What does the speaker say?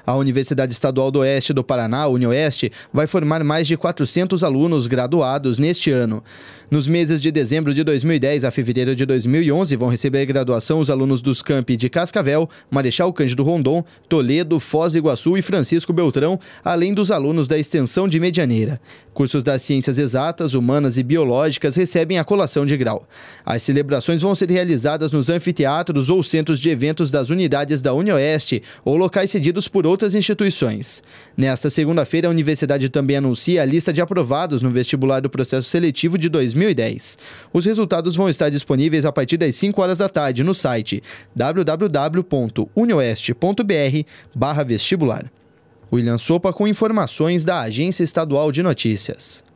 A Universidade Estadual do Oeste do Paraná, UniOeste, vai formar mais de 400 alunos graduados neste ano. Nos meses de dezembro de 2010 a fevereiro de 2011 vão receber graduação os alunos dos campi de Cascavel, Marechal Cândido Rondon, Toledo, Foz do Iguaçu e Francisco Beltrão, além dos alunos da extensão de Medianeira. Cursos das ciências exatas, humanas e biológicas recebem a colação de grau. As celebrações vão ser realizadas nos anfiteatros ou centros de eventos das unidades da UniOeste ou locais cedidos por outras instituições. Nesta segunda-feira, a universidade também anuncia a lista de aprovados no vestibular do processo seletivo de 2010. Os resultados vão estar disponíveis a partir das 5 horas da tarde no site www.unioeste.br/vestibular. William Sopa com informações da Agência Estadual de Notícias.